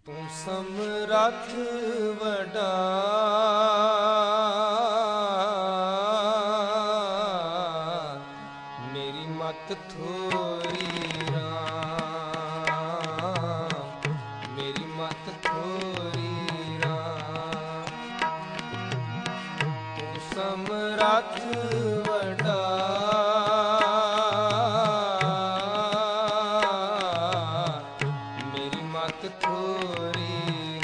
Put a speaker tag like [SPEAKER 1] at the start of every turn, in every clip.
[SPEAKER 1] ਤੂੰ ਸਮਰੱਥ ਵੱਡਾ ਮੇਰੀ ਮਤ ਥੋਰੀ ਰਾਮ, ਮੇਰੀ ਮਤ ਥੋਰੀ ਰਾਮ। ਤੂੰ ਸਮਰੱਥ ਵੱਡਾ ਮੇਰੀ ਮਤ ਥੋਰੀ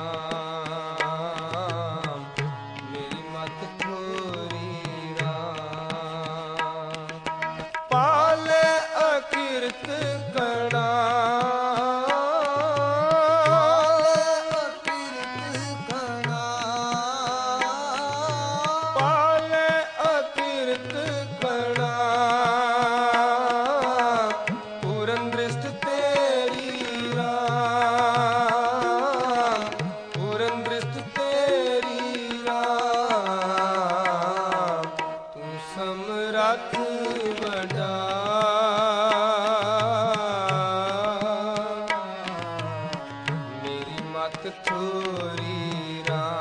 [SPEAKER 1] ਰਾਮ, ਮੇਰੀ ਮਤ ਥੋਰੀ ਰਾਮ। ਪਾਲੇ ਅਕਿਰਤ ਕਣਾ, ਅਕਿਰਤ ਕਣਾ, ਪਾਲੇ ਅਕਿਰਤ ਕਣਾ। ਪੂਰਨ ਦ੍ਰਿਸ਼ਟ ਤੇਰੀ ਰਾਮ, ਪੂਰਨ ਦ੍ਰਿਸ਼ਟ ਤੇਰੀ ਰਾਮ। ਤੂੰ ਸਮਰੱਥ ਵੱਡਾ ਮੇਰੀ ਮਤ ਥੋਰੀ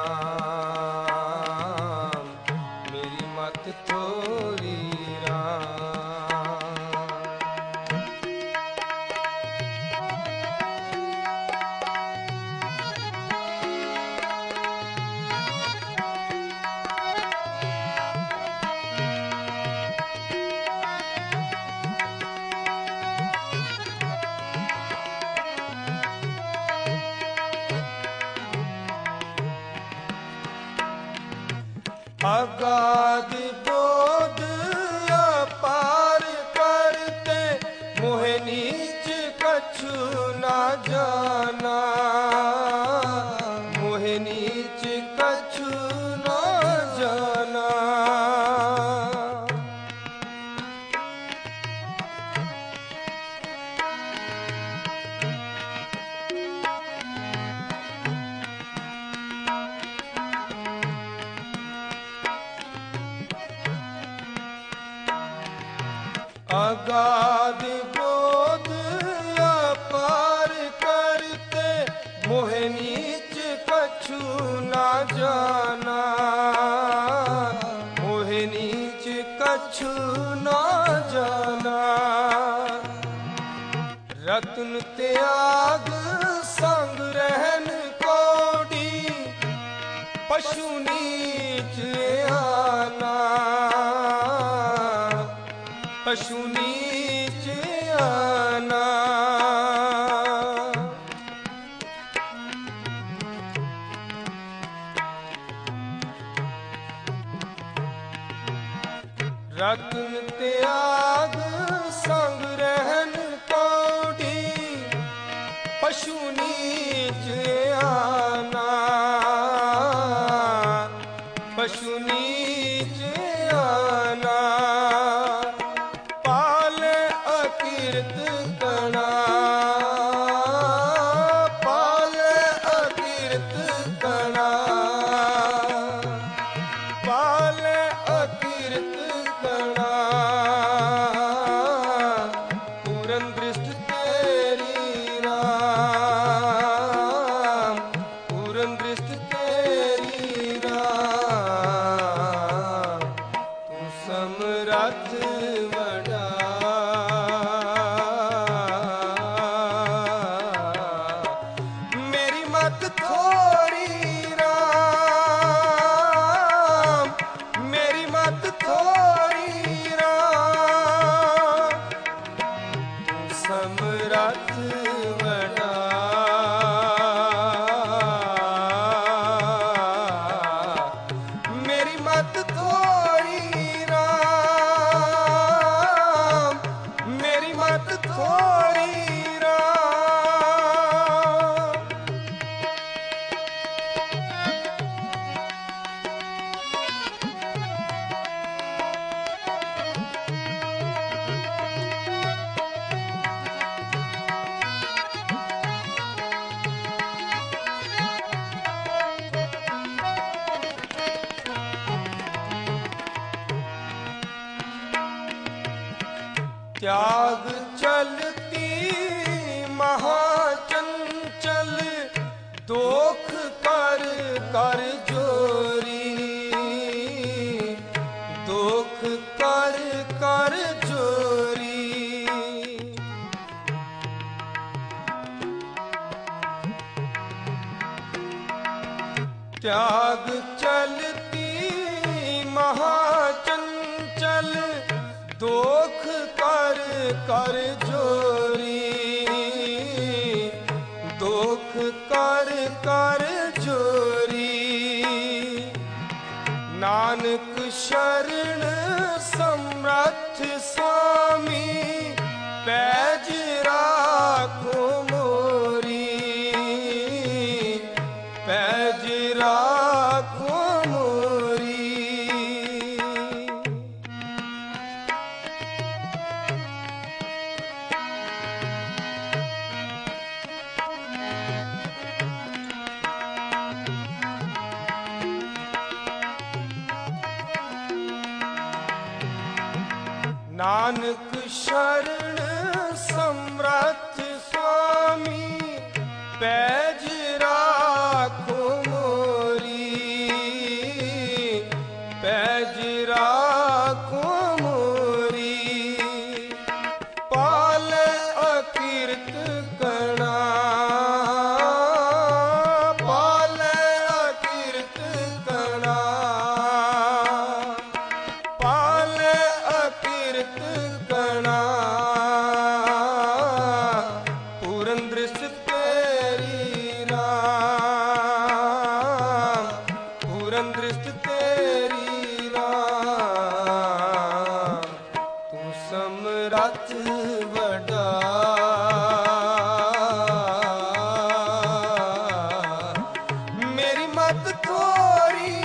[SPEAKER 1] ਰਾਮ, ਮੇਰੀ ਮਤ ਥੋਰੀ ਰਾਮ। अगाध बोध अपार करते, मोह नीच कछु ना जाना, मोह नीच कछु ना जाना। अगाध बोध अपार करते, मोह नीच कछु ना जाना, मोह नीच कछु ना जाना। रत्न त्याग संग रहन कोडी, पशु नीच आना, पशु नीच आना। रत्न त्याग संग रहन कोडी, पशु नीच आना, पशु नीच आना। पाले अकिरत कणा, पाले अकिरत कणा, पाले अकिरत कणा। पूरन दृष्ट तेरी राम, पूरन दृष्ट तेरी राम। तू समरथ वडा मेरी मत थोरी राम, मेरी मत थोरी राम। तू समरथ वडा मेरी मत थोरी राम, मेरी मत थोरी राम। त्याग चलती महाचंचल दोख कर कर जोरी, दोख कर कर जोरी। त्याग चलती महाचंचल, दोख कर कर जोरी, दोख कर कर जोरी। नानक शरण समर्थ स्वामी, पैज राखो मोरी, पैज राखो मोरी। नानक शरण समर्थ स्वामी, पैज राखो मोरी, पैज राखो मोरी। पाल अकीर्त कणा, पाल अकीर्त कणा, पाल अकीर्त कणा। पूरन दृष्टि तेरी राम, पूरन दृष्टि तेरी राम। तू समरथ बड़ा, मेरी मत थोरी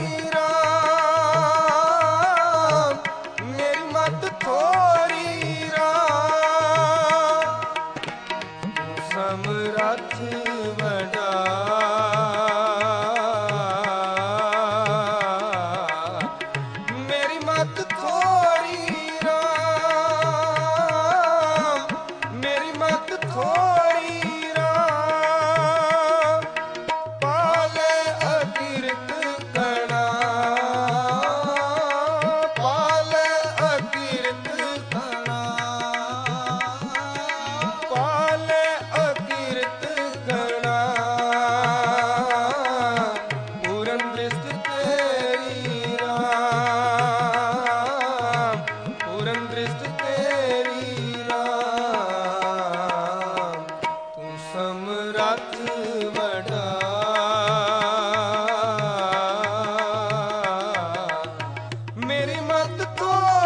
[SPEAKER 1] राम, मेरी मत थोरी राम। तू समरथ बड़ा, मेरी मत थोरी राम, मेरी मत थोरी राम। पाले अकीर्त कणा, पाले अकीर्त कणा, पाले अकीर्त कणा। पूरन दृष्टि तेरी राम, पूरन दृष्टि तेरी राम। तू समरथ बड़ा, मेरी मत तो